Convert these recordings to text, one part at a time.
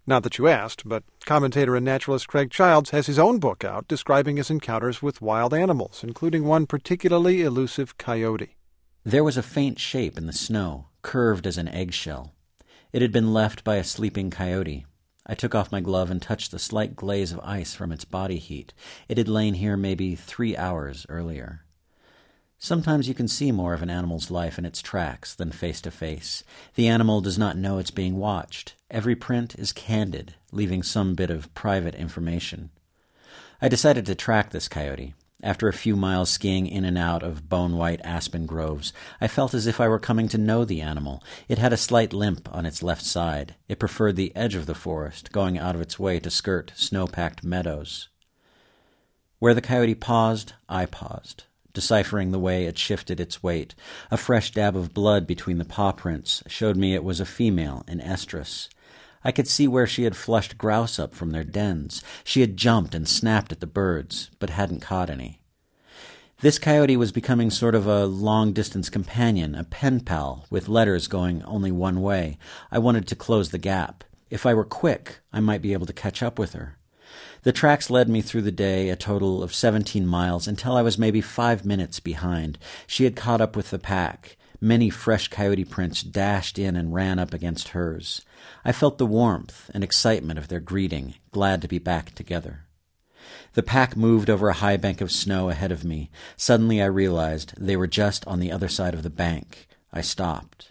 Not that you asked, but commentator and naturalist Craig Childs has his own book out describing his encounters with wild animals, including one particularly elusive coyote. There was a faint shape in the snow, curved as an eggshell. It had been left by a sleeping coyote. I took off my glove and touched the slight glaze of ice from its body heat. It had lain here maybe 3 hours earlier. Sometimes you can see more of an animal's life in its tracks than face to face. The animal does not know it's being watched. Every print is candid, leaving some bit of private information. I decided to track this coyote. After a few miles skiing in and out of bone-white aspen groves, I felt as if I were coming to know the animal. It had a slight limp on its left side. It preferred the edge of the forest, going out of its way to skirt snow-packed meadows. Where the coyote paused, I paused, deciphering the way it shifted its weight. A fresh dab of blood between the paw prints showed me it was a female in estrus. I could see where she had flushed grouse up from their dens. She had jumped and snapped at the birds, but hadn't caught any. This coyote was becoming sort of a long-distance companion, a pen pal, with letters going only one way. I wanted to close the gap. If I were quick, I might be able to catch up with her. The tracks led me through the day, a total of 17 miles, until I was maybe 5 minutes behind. She had caught up with the pack. Many fresh coyote prints dashed in and ran up against hers. I felt the warmth and excitement of their greeting, glad to be back together. The pack moved over a high bank of snow ahead of me. Suddenly I realized they were just on the other side of the bank. I stopped.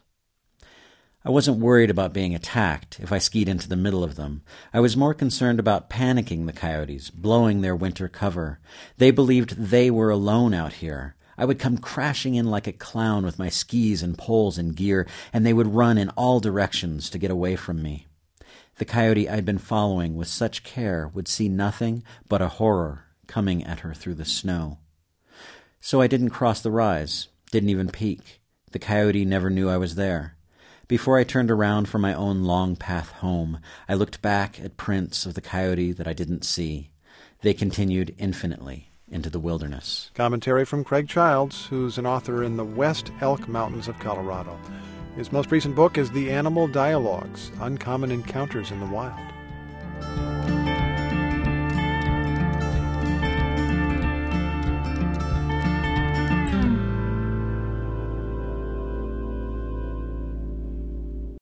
I wasn't worried about being attacked if I skied into the middle of them. I was more concerned about panicking the coyotes, blowing their winter cover. They believed they were alone out here. I would come crashing in like a clown with my skis and poles and gear, and they would run in all directions to get away from me. The coyote I'd been following with such care would see nothing but a horror coming at her through the snow. So I didn't cross the rise, didn't even peek. The coyote never knew I was there. Before I turned around for my own long path home, I looked back at prints of the coyote that I didn't see. They continued infinitely into the wilderness. Commentary from Craig Childs, who's an author in the West Elk Mountains of Colorado. His most recent book is The Animal Dialogues: Uncommon Encounters in the Wild.